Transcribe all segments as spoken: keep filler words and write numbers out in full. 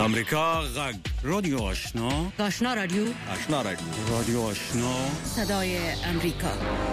امریکا غږ رادیو آشنا آشنا رادیو آشنا رادیو رادیو آشنا صدای امریکا.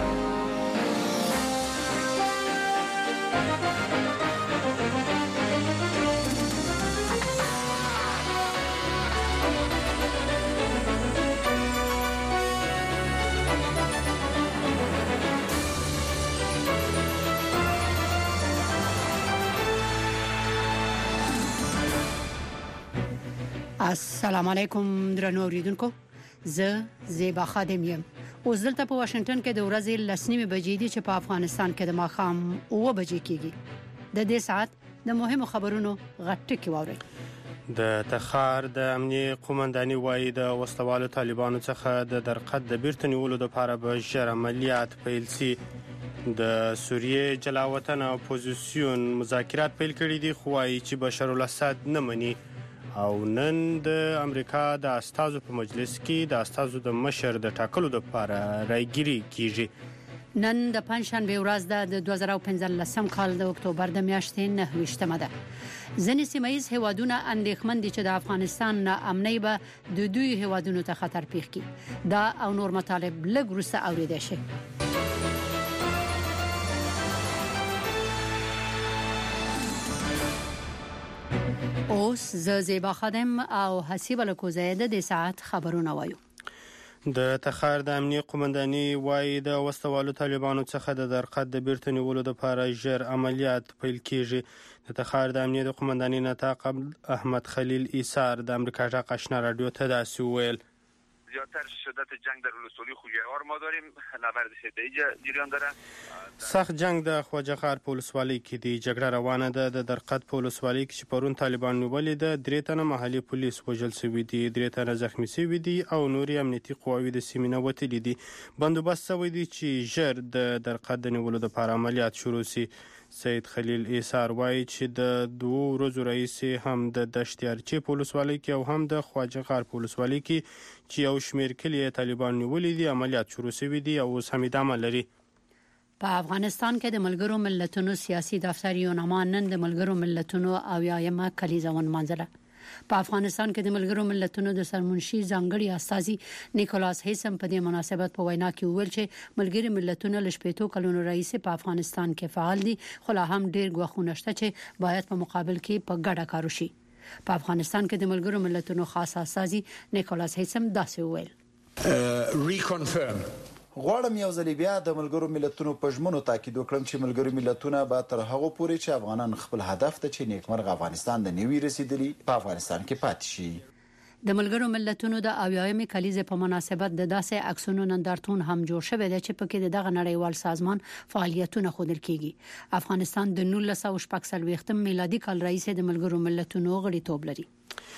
السلام علیکم درنو اوریدونکو، زه زیبا خادم یم. اوس دلته په واشنگټن کې د ورځې لسنیمه بجې دي چې په افغانستان کې د ماښام اوه بجې کېږي. د دې ساعت د مهمو خبرونو غټ کې واوري. د تخار د امنیه قومنداني وایي د وسلوالو طالبانو څخه د درقد د بیرته نیولو لپاره به ژر عملیات پیل شي. د سوریې جلاوطن اپوزیسیون مذاکرات پیل کړي دي، خو وایي چې بشار الاسد نه مني. او نن د امریکا د استازو په مجلس کې د استازو د مشر د ټاکلو لپاره رايګيري کیږي. نن د پنځشنبه ورځ د دوه زره پنځلسم کال د اکتوبر د میاشتې نه ویشتمه ده. ځینې سیمایي هیوادونه اندېښمن دي چې د افغانستان ناامنۍ به د دوی هیوادونو ته خطر پیښ کړي. دا او نور مطالب لږ وروسته اورېدای شي. اوس زه زیبا خادم او حسیب الکوزیده د ساعت خبرونه وایو. د تخار د امنیه قومنداني وایي د وسلوالو طالبانو څخه د درقد د بیرته نیولو لپاره ژر عملیات پیل کیږي. د تخار د امنیه قومنداني نطاق احمد خلیل ایثار د امریکا غږ آشنا رادیو ته داسې وویل: زیاتر شدت جنگ در ولسوالی خوجیوار ما داریم، نبرد شدیدی جریان داره. سخت جنگ د خواجه‌خار په ولسوالۍ کې دی. جګړه روانه ده. د درقد په ولسوالۍ کې چې پرون طالبان نیولې ده، درې تنه محلي پولیس وژل شوي دي، درې تنه زخمي شوي دي او نورې امنیتي قواوې د سیمې نه وتلي دي. بندوبست شوی دی چې ژر د درقد د نیولو لپاره عملیات شروع شي. سید خلیل ایثار وایي چې د دوه ورځو راهیسې هم د دشت ارچې په ولسوالۍ کې او هم د خواجه‌خار په ولسوالۍ کې چې یو شمېر کلي طالبان نیولي دي عملیات شروع شوي دي او اوس هم ادامه لري. په افغانستان کې د ملګرو ملتونو سیاسي دفتر یوناما نن د ملګرو ملتونو اویایمه کلیزه ونمانځله. په افغانستان کې د ملګرو ملتونو د سرمنشي ځانګړي استازي نیکولاس هیسم په دې مناسبت په وینا کې وویل چې ملګري ملتونه له شپږو کلونو راهیسې په افغانستان کې فعال دي، خو لا هم ډېر ګواښونه شته چې باید په مقابل کې په ګډه کار وشي. په افغانستان کې د ملګرو ملتونو خاص استازي نیکولاس هیسم داسې وویل: ریکنفرم غواړم یو ځل بیا د ملګرو ملتونو په ژمنو تاکید وکړم چې ملګرو ملتونه به تر هغه پورې چې افغانان خپل هدف ته چې نیکمرغه افغانستان د نیوي رسیدلی په افغانستان کې پاتې شي. د ملګرو ملتونو د اویایمې کلیزې په مناسبت د داسې عکسونو نندارتون هم جوړ شوی دی چې پکې دغه نړیوال سازمان فعالیتونه ښودل کیږي. افغانستان د نولس سوه شپږ څلوېښتم میلادي کال راهیسې د ملګرو ملتونو غړیتوب لري.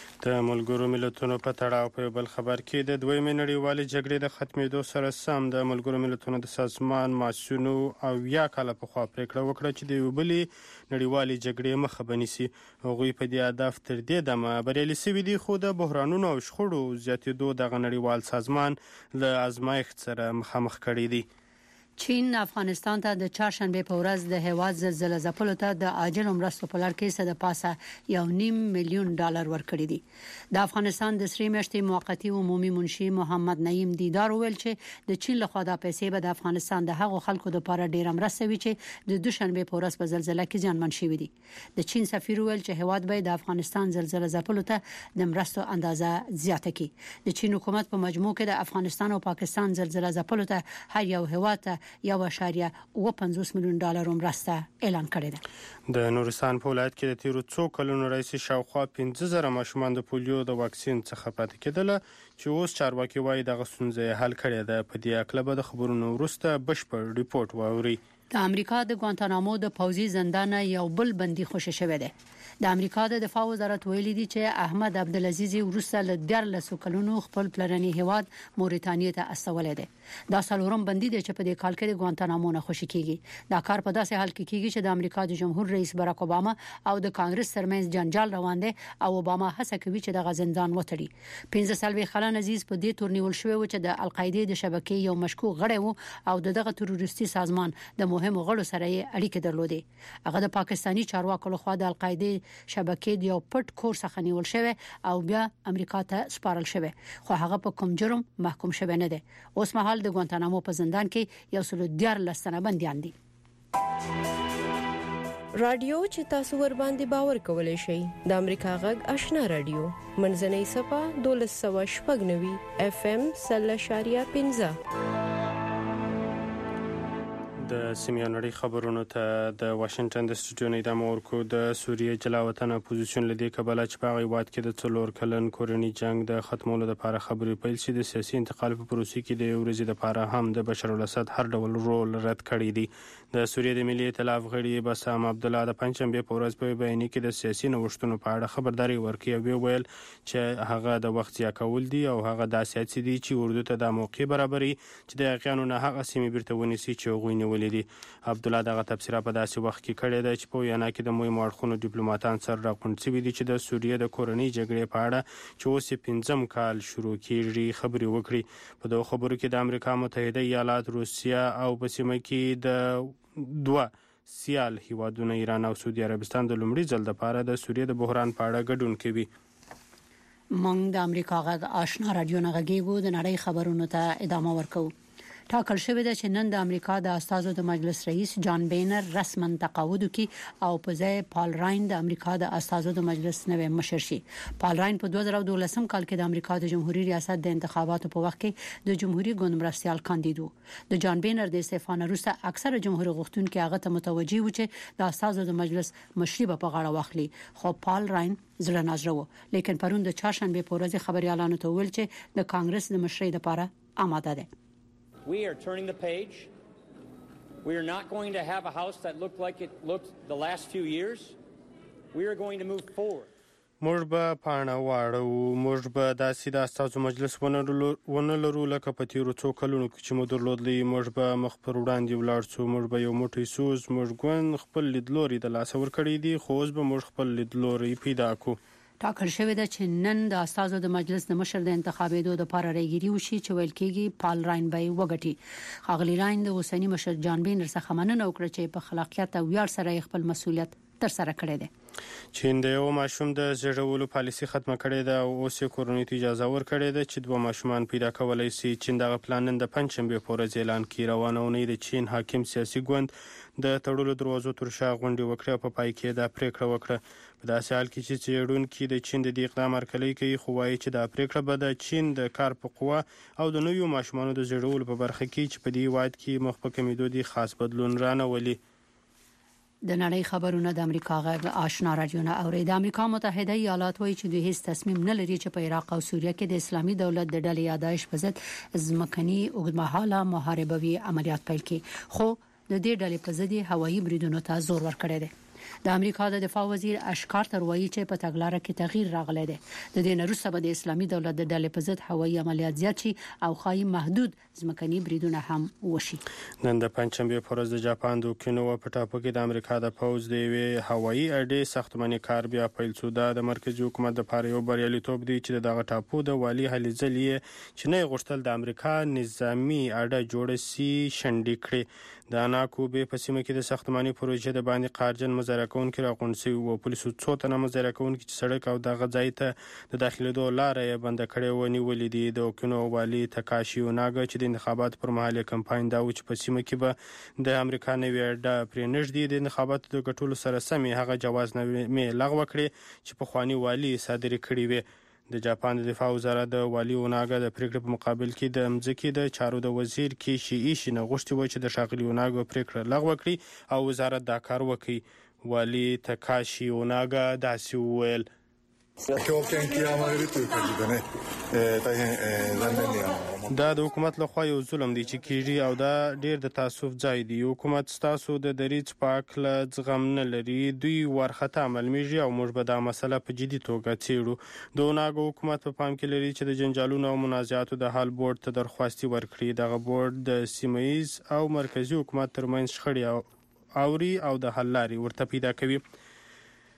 د ملګرو ملتونو په تړاو په بل خبر کې د دویمې نړیوالې جګړې د ختمېدو سره سم د ملګرو ملتونو د سازمان مسؤلینو او یا کال په خوا پریکړه وکړه چې د یو بلې نړیوالې جګړې مخه بنیسي. هغوی په دې هدف تر دې دمه بریالي شوي دي، خو د بحرانونو او شخړو زیاتېدو دغه نړیوال سازمان له ازمایښت سره مخامخ کړی دی. چین افغانستان ته د چهارشنبه په ورځ د هیواد زلزلې ځپلو ته د عاجل مرستو په لړ کې څه د پاسه یو نیم میلیون ډالر ورکړي دي. د افغانستان د سری میاشتې موقتی عمومي منشي محمد نعیم دیدار ویل چې د چین لخوا د پیسې به د افغانستان د هغو خلکو لپاره ډیره مرسته وي چې د دوشنبه په ورځ په زلزلې کې ځانمن شوي دي. د چین سفیر ویل چې هیواد به د افغانستان زلزلې ځپلو ته د مرستو اندازه زیاته کړي. د چین حکومت په مجموع کې د افغانستان او پاکستان زلزلې ځپلو ته هر یو هیواد ته یو اشاریه اوه پنځوس میلیون ډالر مرسته اعلان کړې ده. د نورستان په ولایت کې د تیرو څو کلونو راهیسې شاوخوا پنځه زره ماشومان د پولیو د واکسین څخه پاتې کېدل، چې اوس چارواکي وایي دغه ستونزه حل کړې ده. په دې اړه به د خبرونو وروسته بشپړ ریپورت واوري. د امریکا د ګوانتانامو د پوځي زندان یو بل بندي خوشی شوی دی. د امریکا د دفاع وزارت ویلي دی چې احمد عبدالعزیز ورسره له دیارلس کلونو خپل پلرني هیواد موريتانیا ته استولې ده. دا څلورم بندي دی چې په دې کال کې د ګوانتانامو نه خوشی کیږي. دا کار په داسې حال کې کیږي چې د امریکا د جمهور رئیس باراک اوباما او د کانګرس ترمنځ جنجال روان دی او اوباما هڅه کوي چې د زندان وتړي. پنځه سالوي خلان عزیز په دې تور نیول شوی و چې د القاعده د شبکې یو مشکوک غړی و او دغه تروریستي سازمان د مهمو غړو سره اړیکې درلودې. هغه د پاکستانی چارواکو لخوا د القاعده شبکې د یو پټ کور څخه نیول شوی او بیا امریکا ته سپارل شوی، خو هغه په کوم جرم محکوم شوی نه دی. اوس مهال د ګوانتانامو په زندان کې یو سل دیارلس تنه بنديان دي. رادیو چې تاسو ور باندې باور کولای شئ د امریکا غږ آشنا رادیو منځنۍ صفه دولس سوه شپږ نوي اف ام سل شاریه پنځه. د سیمې نړۍ خبرونو ته د واشنگټن د سټوډیو نه ادامه ورکو. د سوریې جلا وطن اپوزیشن لدې کبله چې په هغه وخت کې د څلور کلن کورنی جنگ د ختمولو لپاره خبرې پیل شي، د سیاسي انتقال په پروسې کې د ورځې لپاره هم د بشار الاسد هر ډول رول رد کړی دی. د سوریې د ملي ائتلاف غړي بسام عبدالله د پنځشنبه په ورځ په بیان کې د سیاسي نوښتونو په اړه خبرداري ورکړه او ویل چې هغه د وخت ضایع کول دي او هغه داسې هڅې دي چې اردو ته د موقع برابري چې د یقینو نه هغه سیمې بیرته ونیسي چې هغوی نیولې دي. عبدالله دغه تبصره په داسې وخت کې کړې ده چې په وینا کې د مهمو اړخونو ډیپلوماټان سره راغونډ شوي دي چې د سوریې د کورنۍ جګړې په اړه چې اوس یې پنځم کال شروع کیږي خبرې وکړي. په دغه خبرو کې د امریکا متحده ایالات، روسیه او په سیمه کې د دوه سیال هیوادونو ایران او سعودي عربستان د لومړي ځل لپاره د سوریې د بحران په اړه ګډون کوي. مونږ د امریکا غږ آشنا رادیو نه غږیږو. د نړۍ خبرونو ته ادامه ورکوو. ټاکل شوی دی چې نن د امریکا د استازو د مجلس رئیس جان بینر رسما تقاعد وکړي او په ځای پال راین د امریکا د استازو د مجلس نوی مشر شي. پال راین په دوه زره دولسم کال کې د امریکا د جمهوریت ریاست د انتخاباتو په وخت کې د جمهوریت ګوند مرستيال کاندید وو. د جان بینر د استعفا نه وروسته اکثره جمهوریت غوښتونکو هغه ته متوجي و چې د استازو د مجلس مشري په غاړه واخلي، خو پال راین زړه نازړه و. لیکن پرون د چهارشنبه په ورځ خبريالانو ته ویل چې د کانګرس د مشرۍ لپاره آماده ده. We are turning the page. We are not going to have a house that looked like it looked the last few years. We are going to move forward. موږ به پاڼه واړو، موږ به داسې د استازو مجلس ونه لرو لکه په تیرو څو کلونو کې چې مو درلودلی. موږ به مخ پر وړاندې ولاړ شو، موږ به یو موټی سوز، موږ ګوند خپل لیدلوري د لاسه ورکړی دی، خو اوس به موږ خپل لیدلوري پیدا کو. ټاکل شوی دی چې نن د استازو د مجلس د مشر د انتخابېدو لپاره راګيري وشي چې ویل کېږي پال راین به وګټي. خاغلی راین د اوسنی مشر جان بینر څخه مننه وکړه چې په خلاقیت او ویاړ سره خپل مسولیت تر سره کړی دی. چین د یو ماشوم د زیږولو پالیسي ختمه کړې ده او اوس یې کورنۍ ته اجازه ورکړې ده چې دوه ماشومان پیدا کولای شي. چین دغه پلان نن د پنځشنبه په ورځ اعلان کړ. روانه اونۍ د چین حاکم سیاسي ګوند د تړلو دروازو تر شا غونډه وکړه او په پای کې دا پریکړه وکړه. په داسې حال کې چې څېړونکي د چین د دې اقدام هرکلی کوي، خو وایي چې دا پریکړه به د چین د کار په قوه او د نویو ماشومانو د زیږولو په برخه کې چې په دې هیواد کې مخ په کمیدو دي خاص بدلون رانهولي. د نړۍ خبرونه د امریکا غږ آشنا رادیو نه اوري. د امریکا متحده ایالات وایي چې دوی هیڅ تصمیم نه لري چې په عراق او سوریه کې د اسلامي دولت د ډلې یادایش په ضد ځمکني اوږدمهاله محاربوي عملیات پیل کړي، خو د دې ډلې په ضد هوایي بریدونو ته زور ورکړی دی. د امریکا د دفاع وزیر اشکار تر وایي چې په تګلارې کې تغییر راغلی دی. د دې نه وروسته به د اسلامي دولت د ډلې په ضد هوایي عملیات زیات شي او خایي محدود ځمکني بریدونه هم وشي. نن د پنځشنبه په ورځ د جاپان د اوکیناوا په ټاپو کې د امریکا د پوځ د یوې هوایي اډې ساختماني کار بیا پیل شو. دا د مرکزی حکومت لپاره یو بریالیتوب دی چې دغه ټاپو د والي هلې ځلې چې نه غوښتل د امریکا نظامی اډه جوړه سي شنډې کړي. د اناکوبې په سیمه کې د ساختماني پروژې د باندې قارجن مزایره کوونکي راغونډ شوي وو. پولیسو څو تنه مزایره کوونکي چې سړک او دغه ځای ته د داخلېدو لاره یې بنده کړې و نیولې دي. د اوکیناوا والي تاکاشي اوناګا چې د انتخاباتو پر مهال کمپاین دا و چې په سیمه کې به د امریکا نوې اډه پرې نږدې د انتخاباتو د ګټلو سره سمې هغه جواز نامې لغوه کړې چې پخواني والي صادرې کړې وې. د جاپان د دفاع وزارت د والي اوناګا د پریکړې په مقابل کې د مځکې د چارو د وزیر کیشي ایشي نه غوښتي و چې د ښاغلي اوناګا پریکړه لغوه کړي او وزارت دا کار وکړي. والي تاکاشي اوناګا داسې وویل: 強権極まれるという感じでね、大変残念に思う。 دا د حکومت لخوا یو ظلم دی چې کیږي او دا ډیر د تاسف ځای دی. حکومت ستاسو د دریځ پاک له زغم نه لري، دوی ورخطا معلومیږي او موږ به دا مسله په جدي توګه څیړو. د اوناګا حکومت په پام کې لري چې د جنجالونو او منازعاتو د حل بورډ ته درخواستي ورکړي. دغه بورډ د سیمه‌ایز او مرکزی حکومت ترمنځ شخړې اوري او د حل لارې ورته پیدا کوي.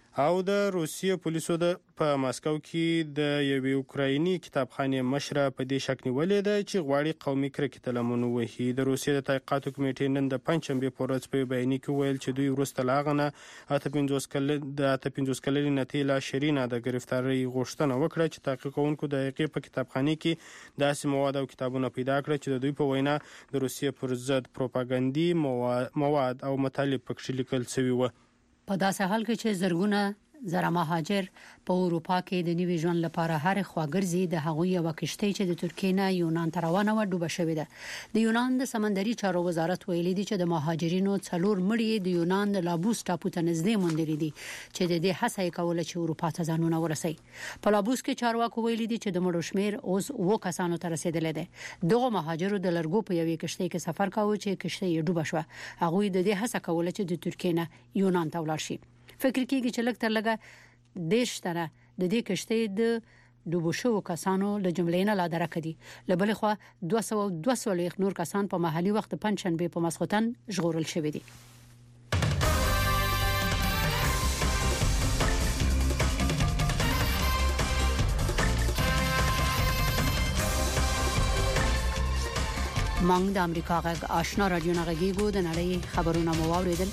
او د روسیې پولیسو د په ماسکو کې د یوې اوکرایني کتابخانې مشره په دې شک نیولې ده چې غواړي قومي کرکې ته لمن ووهي. د روسیې د تحقیقاتو کمیټې نن د پنجشنبې په ورځ په بیان کې ویل چې دوی وروسته له هغه نه اته پنځوس کلن د اته پنځوس کلنې نتیلا شرینا د گرفتاری غوښتنه وکړه چې تحقیق کوونکو د هغې په کتابخانې کې داسې مواد او کتابونه پیدا کړل چې د دوی په وینا د روسیې پر ضد پروپاګاندا مواد او مطالب پکې لیکل شوي و. په داسې حال کې چې زرګونه زره مهاجر په اروپا کې د نوي ژوند لپاره هر خواګرځي د هغوی یو کشتۍ چې د ترکیې نه یونان ته روانه و ډوبه شوې ده. د یونان د سمندري چارو وزارت ویلي دی چې د مهاجرینو څلور مړي د یونان د لابوس ټاپو ته نږدې موندلي دي چې د دې هڅه یې کوله چې اروپا ته ځانونه ورسوي. په لابوس کې چارواکو ویلي دي چې د مړو شمیر اوس و کسانو ته رسیدلی دی. دغه مهاجرو د لرګو په یوې کشتۍ کې سفر کاوه چې کشتۍ یې ډوبه شوه. هغوی د دې هڅه کوله چې د ترکیې نه یونان ته ولاړ شي. فکر کیږي چې لږ تر لږه دیش تنه د دې کشتۍ د ډوبو شوو کسانو له جملې نه لا درکه دي. له بلې خوا دوه سوه دوه سوه نور کسان په محلي وخت پنجشنبې په ماسختن ژغورل شوي دي. مونږ د امریکا غږ آشنا رادیو نغږیږو د نړۍ خبرونه مو واوریدل.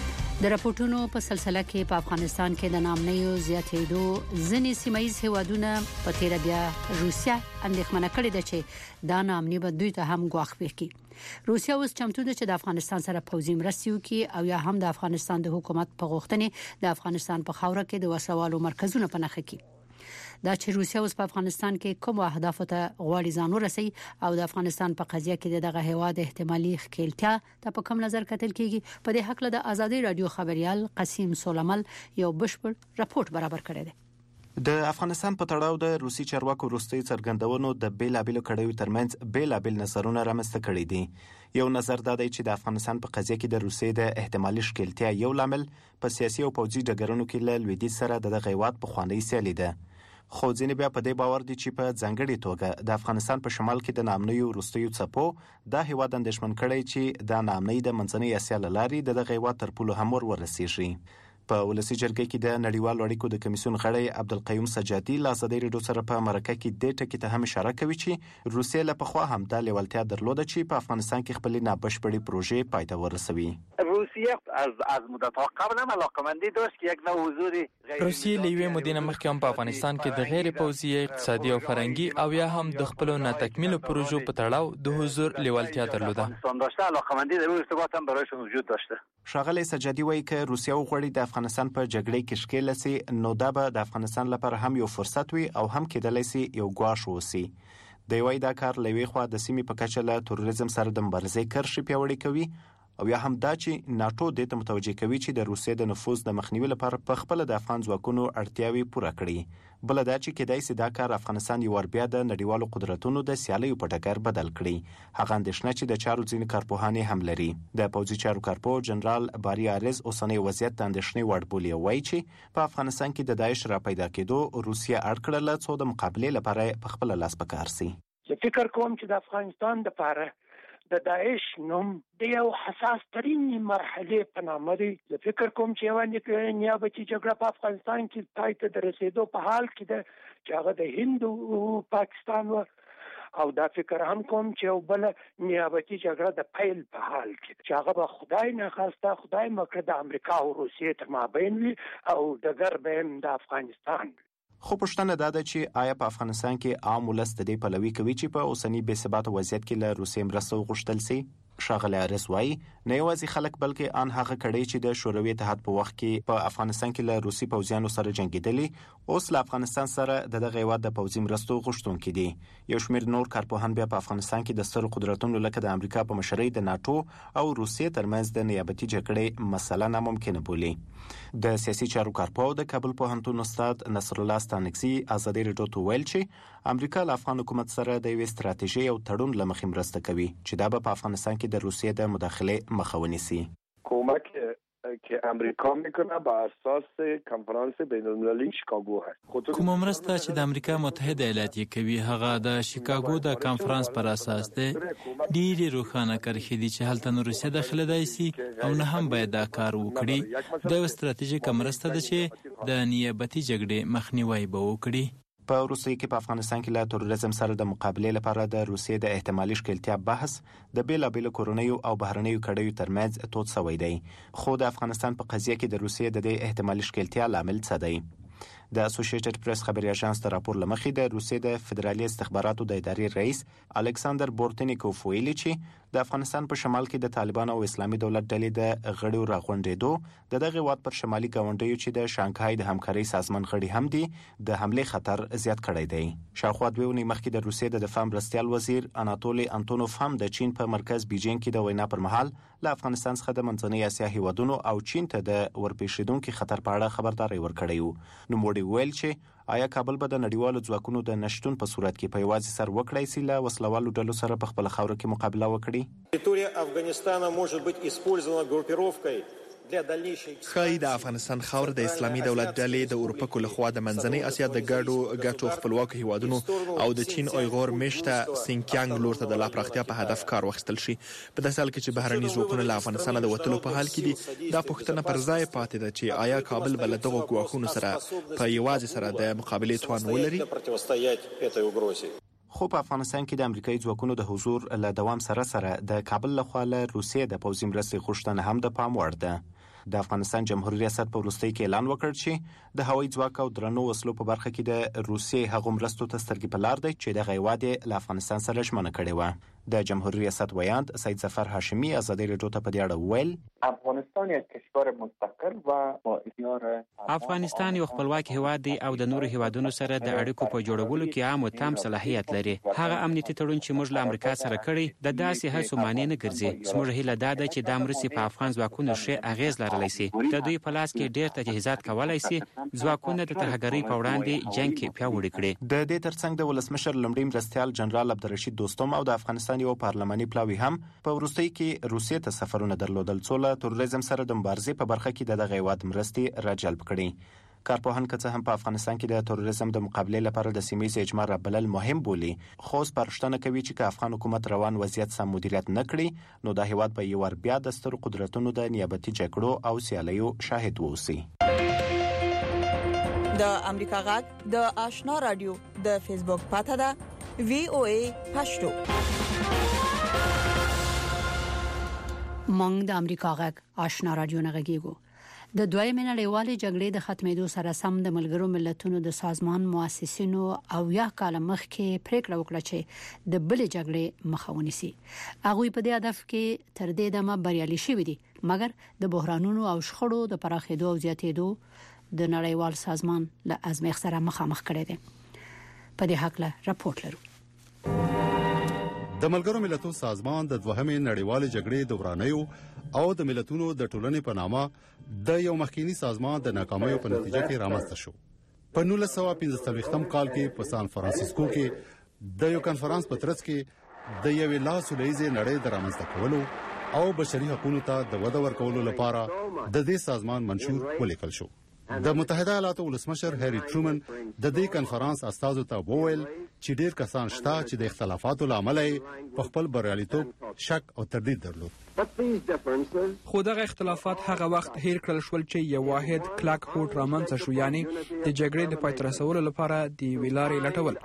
د راپورټونو په سلسله کې په افغانستان کې د نامنیو زیاتېدو ځینې سیمایي هیوادونه په تیر بیا روسیا اندېښمنه کړې ده چې دا نامني به دوی ته هم ګواښ وکړي. روسیا اوس چمتو ده چې د افغانستان سره پوځي مرستې وکړي او یا هم د افغانستان د حکومت په غوښتنې د افغانستان په خاوره کې د وسوالو مرکزونه په نښه کړي. دا چې روسیا اوس په افغانستان کې کوم اهداف ته غواړي ځان ورسوي او د افغانستان په قضیه کې دغه هیواد احتمالي ښکیلتیا ته په کوم نظر کتل کیږي. په دې حق له د ازادي رادیو خبريال قاسم سولمل یو بشپړ راپورټ برابر کړی دی. د افغانستان په تړاو د روسي چارواکو وروستي څرګندونو د بیلابیلو کړیو ترمنځ بیلابیل نظرونه رامنځته کړي دي. یو نظر دا دی چې د افغانستان په قضیه کې د روسي د احتمالي ښکیلتیا یو لامل په سیاسي او پوځي ډګرونو کې له لویدیځ سره د دغه هیواد په خوانی سیالي ده. خو ځینې بیا په دې باور دي چې په ځانګړي توګه د افغانستان په شمال کې د نامنیو وروستیو څپو دا هیواد اندېښمن کړی چې د نامنۍ د منځنۍ اسیا له لارې د دغه هیواد تر پولو هم ور ورسیږي. په ولسی جرګې کې د نړیوالو اړیکو د کمیسیون غړی عبدالقیوم سجادي له ازادي رادیو سره په مرکه کې د ټکی ته هم اشاره کوي چې روسیه له پخوا هم د لیوالتیا درلوده چې په افغانستان کې خپل نابشپړې پروژې پای ته ورسوي. روسیه از از مدت قبل هم علاقمندی داشت که یک نوع حضور روسیه له یوې مودې نه مخکې هم په افغانستان کې د غیر پوځي اقتصادي او فرهنګي او یا هم د خپل ناتکمیلو پروژو په تړاو د حضور لیوالتیا درلوده. افغانستان داشته علاقمندی در اون ارتباط هم برایشون وجود داشته. شاغلی سجادي وایي که روسیه وغواړي د افغانستان په جګړه کې ښکیل سي نو دا به د افغانستان لپاره هم یو فرصت وي او هم کېدلی سي یو ګواښ وسی. د یوې دا کار لوي خو د سیمې په کچه له تروریزم سره د مبارزې کرښې پیوړې کوي او یا هم دا چې ناتو د ته متوجه کوي چې د روسیې د نفوذ د مخنیوي لپاره په خپل د افغان ځواکونو اړتیاوي پوره کړي. بل دا چې کېدای سي دا کار افغانستان یو ور بیا د نړیوالو قدرتونو د سیالیو په ټکر بدل کړي. هغه اندېښنه چې د چارو ځینې کارپوهانې هم لري. د پوځي چارو کارپو جنرال باری ارز اوسنۍ وضعیت د اندېښنې وړ بولي وایي چې په افغانستان کې د داعش را پیدا کېدو روسیه اړ کړله څو د مقابلې لپاره په خپل لاس پکار سي. فکر کوم چې د افغانستان د لپاره د داعش نوم د یو حساس ترين مرحله په نامه دی. زه فکر کوم چې یوه نیابتي جګړه په افغانستان کې پای ته د رسیدو په حال کې ده چې هغه د هند او پاکستان و او دا فکر هم کوم چې یو بل نیابتي جګړه د پیل په حال کې چې هغه به خدای نه خواسته خدای مکړه د امریکا او روسیې تر مابین وي او د غرب هم د افغانستان. خو پښتنه دا ده چې آیا په افغانستان کې عام ولس د دې پلوي کوي چې په اوسنی بې ثبات وضعیت کې له روسیې مرسته وغوښتل سي؟ شاغلی ارس وایي نه یوازې خلک بلکې ان هغه کړي چې د شوروي اتحاد په وخت کې په افغانستان کې له روسي پوځیانو سره جنگیدلي اوس له افغانستان سره د دغه هیواد د پوځي مرستو غوښتونکي دي. یو شمېر نور کارپوهان بیا په افغانستان کې د سترو قدرتونو لکه د امریکا په مشرۍ د ناتو او روسیې ترمنځ د نیابتي جګړې مسله ناممکنه بولي. د سیاسي چارو کارپو د کابل پوهنتون استاد نصر الله ستانکزي ازادي رادیو ته ویل چې امریکا له افغان حکومت سره د یوې ستراتیژي او تړون له مخې مرسته کوي چې دا به په افغانستان کې د روسیې د مداخله مخه ونیسي. کمک که امریکا میکنه بر اساس کنفرانس بین المللی شیکاگو هست. کومه مرسته چې د امریکا متحده ایالات کوي هغه د شیکاګو د کانفرنس پر اساس ده. ډیری روښانه کرخې دي چې هلته نو روسیه داخله دایسي او نه هم باید دا کار وکړي. د استراتیژیک مرسته ده چې د نیابتي جګړې مخنیوي به وکړي. په روسیې کې په افغانستان کې له تروریزم سره د مقابلې لپاره د روسیې د احتمالي ښکېلتیا بحث د بیلابېلو کورنیو او بهرنیو کډیو ترمنځ تود شوی دی. خو د افغانستان په قضیه کې د روسیې د دې احتمالي ښکېلتیا لامل څه دی؟ د اسوسییټډ پریس خبري اژانس د راپور لمخې د روسیې د فدرالي استخباراتو د ادارې رئیس الکساندر بورتنیکوف ویلي چې د افغانستان په شمال کې د طالبان او اسلامي دولت ډلې د غړیو راغونډېدو د دغه واد پر شمالي ګاونډیو چې د شانګهای د همکارۍ سازمان غړي هم دي د حمله خطر زیات کړی دی. شاوخوا دوه ونې مخکې د روسیې د دفاع مرستیال وزیر اناتولي انتونوف هم د چین په مرکز بیجینګ کې د وینا پر مهال له افغانستان څخه د منځنۍ اسیا هیوادونو او چین ته د ورپېښېدونکو خطر په اړه خبرداري ورکړی و. نو موږ ویل چې آیا کابل به د نړیوالو ځواکونو د نشټون په صورت کې په یوازې سر وکړای شي له وسلوالو ډلو سره په خپل خاور کې مقابله وکړي؟ Территория Афганистана может быть использована группировкой خای د افغانستان خاور د اسلامي دولت ډلې د اورپکو لخوا د منځنۍ اسیا د ګډو ګټو خپلواکو هیوادونو او د چین اویغور میشته سینکیانګ لور ته د لا پراختیا په هدف کار واخیستل شي. په داسې حال کې چې بهرني ځواکونه له افغانستان د وټلو په حال کې دي، دا پوښتنه پر ځای پاتې ده چې آیا کابل بل دغه ګواښونو سره په یوازې سره د مقابلې توان ولري؟ خو په افغانستان کې د امریکایي ځواکونو د حضور له دوام سره سره د کابل لخوا له روسیې د پوځي مرستې غوښتنه هم د پام وړ ده. د افغانستان جمهوریت ریاست په وروستۍ کې اعلان وکړ چې د هوایي ځواک او درنو وسلو په برخه کې د روسیې هغو مرستو ته سترګې په لار دی چې دغه هیواد یې له افغانستان سره ژمنه کړې وه. د جمهوریت ریاست ویاند سید ظفر هاشمي ازادي راډیو ته په دې اړه وویل افغانستان یک کشور مستقل و با اختیار افغانستان یو خپلواک هیواد دی او د نورو هیوادونو سره د اړیکو په جوړولو کې عام او تام صلاحیت لري. هغه امنیتي تړون چې موږ له امریکا سره کړی د داسې هڅو معنی نه ګرځي. زموږ هیله دا ده چې د مرستې په افغان ځواکونو ښه اغیز لرلی شي. د دوی په لاس کې ډېر تجهیزات کولای شي ځواکونه د ترهګرۍ په وړاندې جنگ کې پیاوړي کړي. د دې ترڅنګ د ولسمشر لمړي مرستیال جنرال عبدالرشید دوستم او د افغانستان یو پارلماني پلاوی هم په وروستۍ کې روسیې ته سفرونه درلودل څو له تروریزم سره د مبارزې په برخه کې د دغه هیواد مرستې راجلب کړي. کارپوهان که څه هم په افغانستان کې د تروریزم د مقابلې لپاره د سیمه ییز اجماع رابلل مهم بولي، خو سپارښتنه کوي چې که افغان حکومت روان وضعیت سم مدیریت نه کړي نو د هیواد به یو ور بیا د سترو قدرتونو د نیابتي جګړو او سیالیو شاهد ووسی. د امریکا غږ د آشنا رادیو د فیسبوک پاته ده وی او ای پښتو. مونږ د امریکا غږ آشنا رادیو نه غږیږو. د دویمه نړیوالې جګړې د ختمېدو سره سم د ملګرو ملتونو د سازمان مؤسسینو او یا کال مخکې پریکړه وکړه چې د بلې جګړې مخه ونیسي. هغه په دې هدف کې تر دې دمه بریالي شوي دي، مګر د بحرانونو او شخړو د پراخېدو او زیاتېدو د نړیوال سازمان له ازمېښت سره مخامخ کړي دي. په دې حق له راپورټ لرو. د ملګرو ملتونو سازمان د دوهمې نړیوالې جګړې دورانیو او د ملتونو د ټولنې په نامه د یو مخکینی سازمان د ناکامیو په نتیجه کې رامنځته شو. په نولس سوه پنځه څلوېښتم کال کې په سان فرانسیسکو کې د یو کنفرانس په ترڅ کې د یوې لا سولیزې نړۍ د رامنځته کولو او بشري حقوقو ته د وده ورکولو لپاره د دې سازمان منشور ولیکل شو. د متحده ایالاتو ولسمشر هری ټرومن د دې کنفرانس استازو ته وویل چې ډیر کسان شته چې د اختلافاتو لامل په خپل بریالیتوب شک او تردید درلود. خو دغه اختلافات هغه وخت هیر کړل شول چې یو واحد کلاک هوټ رامنځته شو، یعنی د جګړې د پای ته رسولو لپاره د ویلارې لټول.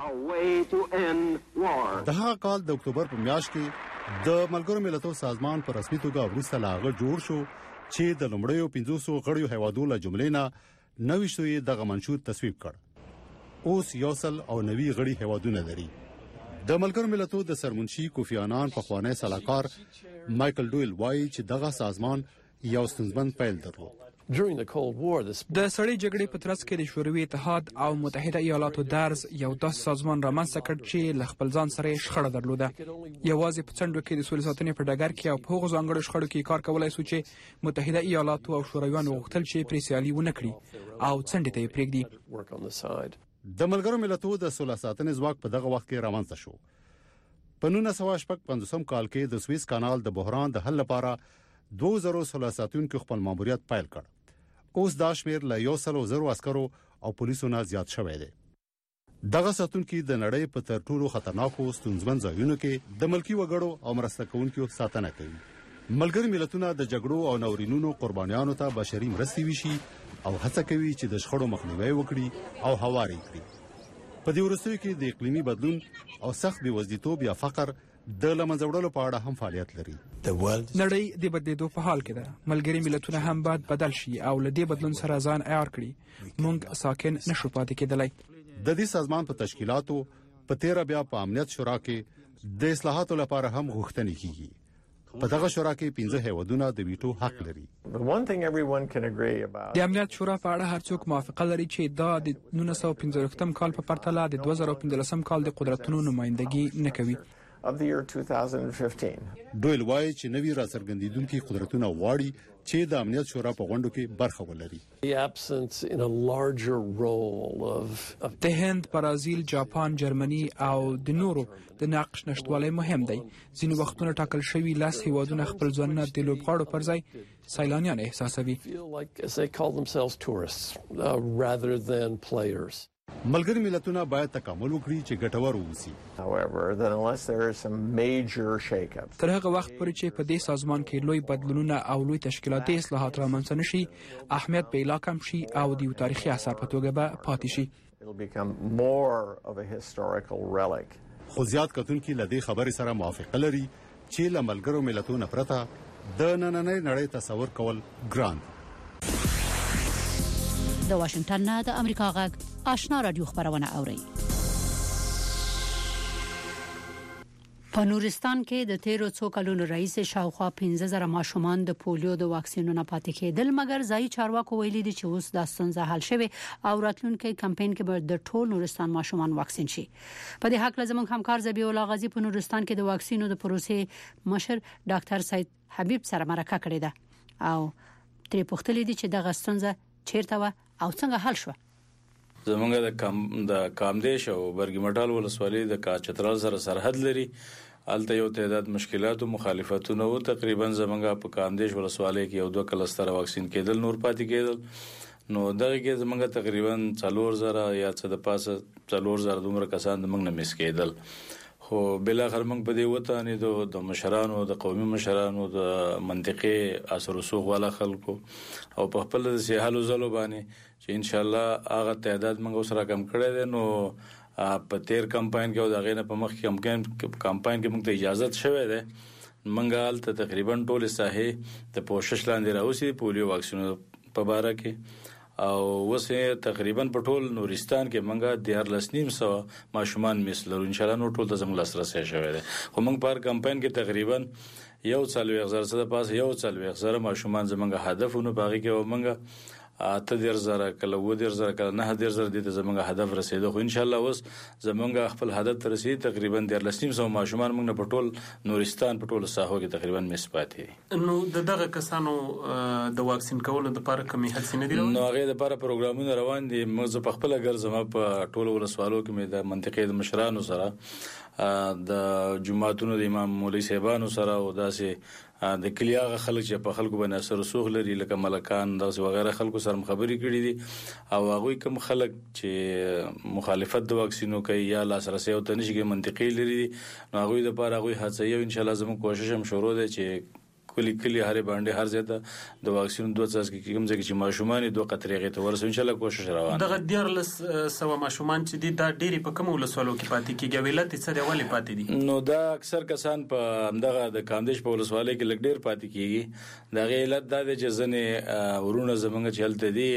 د هغه کال د اکتوبر په میاشت کې د ملګرو ملتونو سازمان په رسمي توګه وروسته لا غږ جوړ شو چې د لومړیو پنځوسو غړیو هیوادونو له جملې نه نوښتو یې دغه منشور تصویب کړ. اوس یو سل او نوي غړي هیوادونه لري. د ملګرو ملتونو د سرمنشي کوفی عنان پخوانی سلاکار مایکل ډویل وایي چې دغه سازمان یو ستونزمن پیل درلود. د سړې جګړې په ترڅ کې د شوروي اتحاد او متحده ایالاتو درز یو داسې سازمان رامنځته کړ چې له خپل ځان سره شخړه درلوده. یوازې په څنډو کې د سولې ساتنې په ډګر کې او په هغو ځانګړو شخړو کې کار کولای شو چې متحده ایالاتو او شورویانو غوښتل چې پرې سیالي ونه کړي او څنډې ته یې پرېږدي. د ملګرو ملتونو د سولې ساتنې ځواک په دغه وخت کې رامنځته شو. په نولس سوه شپږ پنځوسم کال کې د سویس کانال د بحران د حل لپاره دوه زره سوله ساتونکو خپل ماموریت پیل کړ. اوس دا شمیر له یو سلو زرو عسکرو او پولیسو نه زیات شوی دی. دغه ساتونکو د نړۍ په تر ټولو خطرناکو ستونزمن ځایونو کې د ملکی وګړو او مرسته کوونکو ساتنه کوي. ملګری ملتونه د جګړو او ناورینونو قربانیانو ته بشري مرستې ویشي او هڅه کوي چې د شخړو مخنیوي وکړي او هواري کړي. په دې وروستیو کې د اقلیمي بدلون او سخت بېوزلتوب یا فقر د لمنځه وړلو په اړه هم فعالیت لري. نړۍ د بدلیدو په حال کې ده. ملګری ملتونه هم باید بدل شي او له دې بدلون سره ځان عیار کړي. موږ ساکن نشو پاتې کېدلی. د دې سازمان په تشکیلاتو په تیره بیا په امنیت شورا کې د اصلاحاتو لپاره هم غوښتنې کیږي. په دغه شورا کې پنځه هیوادونه د ویټو حق لري. د امنیت شورا په اړه هر څوک موافقه لري چې دا د نولس سوه پنځه ویشتم کال په پرتله د دوه زره پنځلسم کال د قدرتونو نمائندګي نه کوي. دویل وایي چې نوی راڅرګندېدونکي قدرتونه غواړي چې د امنیت شورا په غونډو کې برخه ولري. د هند، برازیل، جاپان، جرمني او د نورو د نقش نشټوالی مهم دی. ځینې وختونه ټاکل شوي لاس هیوادونه خپل ځانونه د لوبغاړو پر ځای سیلانیان احساسوي. ملګری ملتونه باید تکامل وکړي چې ګټور ووسی. تر هغه وخت پورې چې په دې سازمان کې لوی بدلونونه او لوی تشکیلاتي اصلاحات رامنځته نشي، اهمیت به لا کم شي او د یو تاریخي اثر په توګه به پاتې شي. خو زیات کتونکي له دې خبرې سره موافقه لري چې له ملګرو ملتونو پرته د نننۍ نړۍ تصور کول ګران. د واشنگټن نه د امریکا غږ آشنا رادیو خبرونه اوري. په نورستان کې د تیرو څو کلونو رئیس شاوخوا پنځه زره ماشومان د پولیو د واکسینونو پاتې کېدل، مګر ځای چارواکو ویلي دي چې اوس دا ستونزه حل شوه او راتلونکي کمپاین کې به د ټول نورستان ماشومان واکسین شي. په دې حق لازم همکار زبی الله غازی په نورستان کې د واکسینو د پروسې مشر ډاکټر سید حبیب سره مرکه کړې ده او ترې پوښتلې دي چې دغه ستونزه چیرته و او څنګه حل شو. زمونږ د کام د کامدیش او برګمټال ولسوالۍ د کاچترال سره سرحد لري. الته یو تعداد مشکلات او مخالفتونه او تقریبا زمونږ په کامدیش ولسوالۍ کې یو دوه کلستر واکسین کېدل نور پاتې کېدل. نو دغه کې زمونږ تقریبا څلور زره یا څه د پاسه څلور زره دومره کسان د موږ نه مس کېدل. خو بل اخر موږ په دې وته نه د مشرانو د قومي مشرانو د منطقې اثر رسوخ والا خلکو او په خپل د سیاحلو زلو باندې چې ان شاء الله هغه تعداد موږ سره کم کړی دی. نو په تیر کمپاین کې او د غینه په مخ کې کمپاین کې موږ ته اجازه شوه ده. موږ حالت تقریبا ټول ساحې د پوښښ لاندې راوسی پولیو واکسینو په باره کې او وسه تقریبا په ټول نورستان کې منګه د هر لسنیم سو ماشومان مثلو ان شاء الله نو ټول د زموږ لاسرسي شوی دی. خو موږ په کمپاین کې تقریبا یو څلوي غزر سره پاس یو څلوي غزر ماشومان زموږ هدفونه باغی کې او منګه اته ډیر زره کله و ډیر زره کله نه ډیر زره د زموږ هدف رسیدو. خو ان شاء الله اوس زموږ خپل هدف ته رسید تقریبا د لسنیم سو ماشومان موږ په ټول نورستان په ټول ساحو کې تقریبا مثبت. نو دغه کسانو د واکسین کولو لپاره کومې هڅې نه دي روانې؟ نو هغه لپاره پروګرامونه روان دي. موږ په خپل ګرځم په ټول ولسوالو کې د منطقې د مشرانو سره د جمعهتونو د امام مولوی صاحبانو سره او داسې د کلیاغه خلک چې په خلکو باندې اثر رسوخ لري لکه ملکان داسې وغیرہ خلکو سره خبرې کړې دي او هغه کوم خلک چې مخالفت د واکسینو کوي یا لاسرسي او تنشي منطقي لري نو هغه د لپاره هغه هڅه یو ان شاء الله زموږ کوشش هم شروع ده چې کلی کلی هر باندې هر ځای د واکسین دوه ځای کې کوم ځای چې ماشومان دوه قطرېږي ته ورسې ان شاء الله کوشش روان. دغه ډیرلس سو ماشومان چې دي دا ډېری په کوم ولسوالو کې پاتې کیږي ولایت څه دی ولې پاتې دي؟ نو دا اکثر کسان په دغه د کاندیش په ولسوالۍ کې لګ ډېر پاتې کیږي. دا غیلت دا چې ځنه ورونه زمونږ چلته دي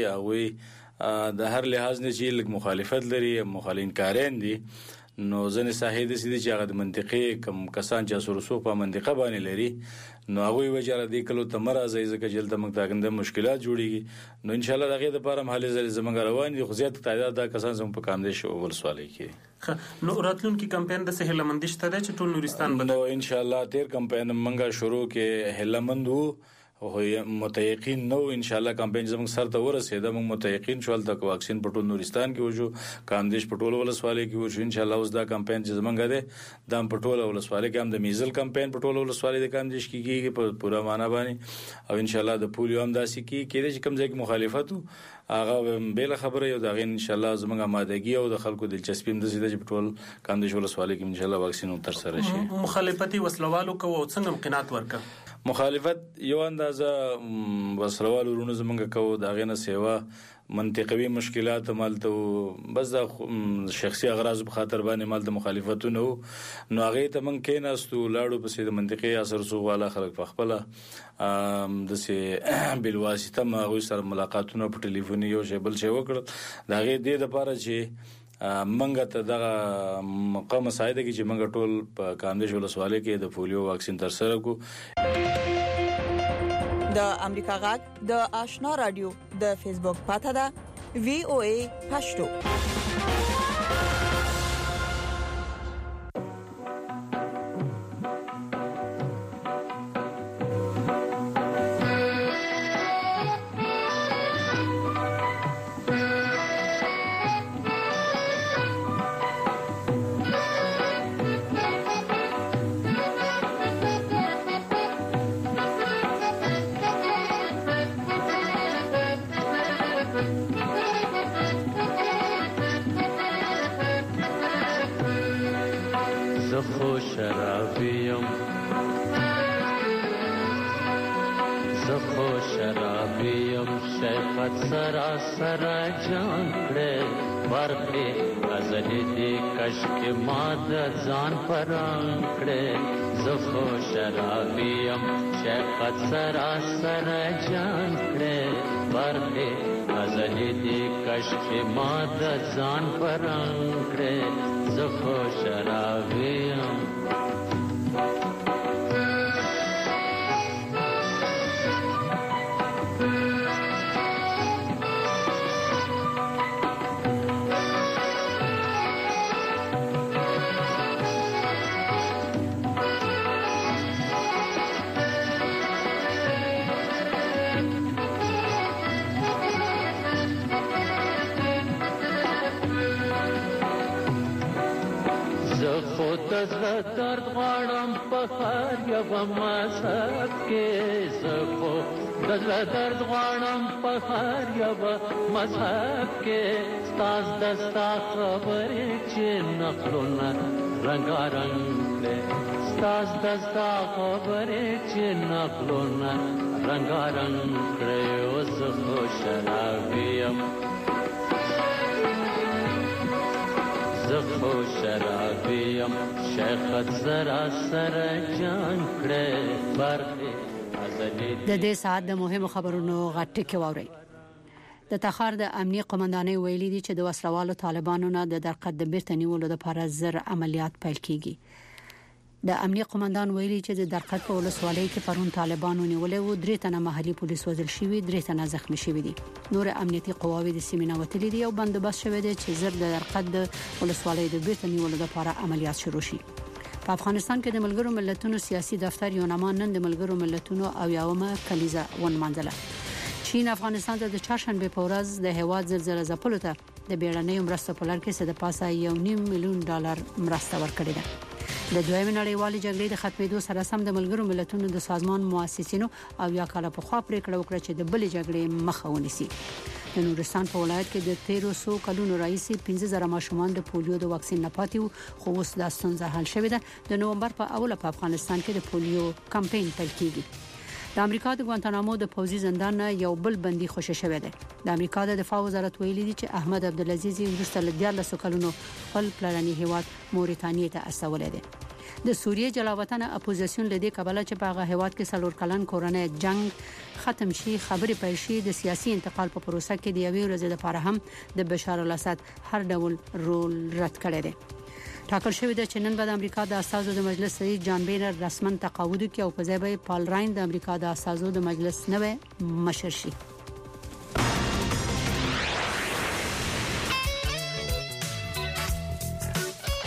او د هر لحاظ نه چې لګ مخالفت لري مخالفین کارین دي. نو ځنه صحیح دي چې هغه د منطقې کم کسان چې سرسو په منطقه باندې لري نو هغه وجره دي کلو تمره ځای ځکه جلد موږ داګنده مشکلات جوړيږي. نو ان شاء الله دغه د لپاره حل زری زمونږ روان دي. خو زیات تعداد د کسان زموږ په کام دي شو ولسوالۍ کې. نو راتلونکي کمپاین د سهیل مندش ته چې ټول نورستان بنو ان شاء الله تیر کمپاین منګه شروع کې هلمند وو او متيقن نو ان شاء الله کمپاین زموږ سره ته ورسېده موږ متيقن شول د واکسین په ټول نورستان کې وشو کاندیش په ټول ولسوالۍ کې وشو ان شاء الله اوس دا کمپاین چې زمونږ ده د په ټول ولسوالۍ کې هم د میزل کمپاین په ټول ولسوالۍ د کاندیش کې کیږي په پورا معنا باندې او ان شاء الله د پولیو هم داسې کې کېږي چې کوم ځای کې مخالفت هغه بل خبره یو دغه ان شاء الله زمونږ آمادګي او د خلکو دلچسپي هم د سیده چې په ټول کاندیش ولسوالۍ کې ان شاء الله واکسین تر سره شي. مخالفتي وسلوالو کو او څنګه قناعت ورک مخالفت یو اندازه وسلوال ورونه زمونږ کو دغه نه سیوا منطقوي مشکلات مالته بس د شخصي اغراض په خاطر باندې مال د مخالفتونو نو هغه ته من کې ناستو لاړو په سید منطقي اثر سو والا خلک په خپل د سي بل واسطه ما غوي سره ملاقاتونه په ټلیفون یو شی بل شی وکړ دا غي د لپاره چې منګه ته دغه مقام سايده کې چې منګه ټول په کاندیش ولسوالۍ کې د پولیو واکسین تر سره کو. د امریکا غږ د آشنا رادیو د فیسبوک پاته ده وی او ای پښتو. درد غواړم په هر یو مذهب کې زخو دزله درد غواړم په هر یو مذهب کې ستاس دستا خبرې چې نقلونه رنګارنګ دي ستاس دستا خبرې چې نقلونه رنګارنګ کړي اوس خوشاله یم زخو شرابیم شیخت زرا سر جان کړه برخه د دې ساعت د مهمو خبرونو غټه کې ووري د تخار د امنیي قومندانۍ ویلي دي چې د وسلوالو طالبانو نه د درقد د بیرته نیولو لپاره زر عملیات پیل کیږي. د امنیي قومندان ویلي چې د درقد په ولسوالۍ کې پرون طالبانو نیولې و درې تنه محلي پولیس وژل شوي درې تنه زخمی شوي دي. نور امنیتي قواوی د سیمې نه وتلي دي او بندوبست شوی دی چې زر د درقد د ولسوالۍ د بیرته نیولو لپاره عملیات شروع شي. په افغانستان کې د ملګرو ملتونو سیاسي دفتر یو نامه نن د ملګرو ملتونو او یومه کلیزه ونمانځله. چین افغانستان ته د چهارشنبه په ورځ د هیواد زلزلې ځپلو ته د بیړنۍ مرستو په لړ کې څه د پاسه یو نیم میلیون ډالر مرسته ورکړې ده. د دویمه نړیوالې جګړې د ختمېدو سره سم د ملګرو ملتونو د سازمان مؤسسینو او یا کله په خوا پریکړه وکړه چې د بلې جګړې مخه ونیسي. د نورستان په ولایت کې د تیرو سو کلونو راهیسې پنځه زره ماشومان د پولیو د واکسین نه پاتې وو خو اوس دا ستونزه حل شوې ده. د نومبر په اوله په افغانستان کې د پولیو کمپاین پیل کیږي. د امریکا د ګوانتانامو د پوزي زندان یو بل بندي خوشی شوی دی. د امریکا د دفاع وزارت ویلي دی چې احمد عبدالعزیز وروسته له دیارلسو کلونو خپل پلاني هیواد موريتانیا ته استولی دی. د سوریې جلاوطن اپوزیسیون لدی کابل چې په هغه هیواد کې سلور کلن کورونه جنگ ختم شي خبرې پیل شي د سیاسي انتقال په پروسه کې د یوې ورځې لپاره هم د بشار الاسد هر ډول رول رد کړی دی. ټاکل شوی دی چې نن به د امریکا د اساسو د مجلس رئیس جان بینر رسمن تقاعد کوي او په ځای به پال راین د امریکا د اساسو د مجلس نوې مشر شي.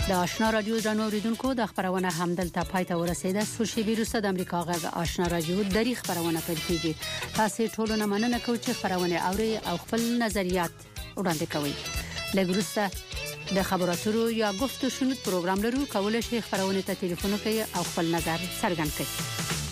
د آشنا رادیو درنو اوریدونکو د خبرونه همدلته پای ته ورسیده. څو شېبې وروسته د امریکا غږ آشنا رادیو دری خبرونه پیل کیږي. تاسو ټول نه مننه کوم چې خبرونه اوري او خپل نظریات وړاندې کوي. لږ وروسته د خبراتو یا گفتگو شنود پروګرام لرو. کولای شئ خبرونه ته ټلیفون کوي او خپل نظر څرګند کړئ.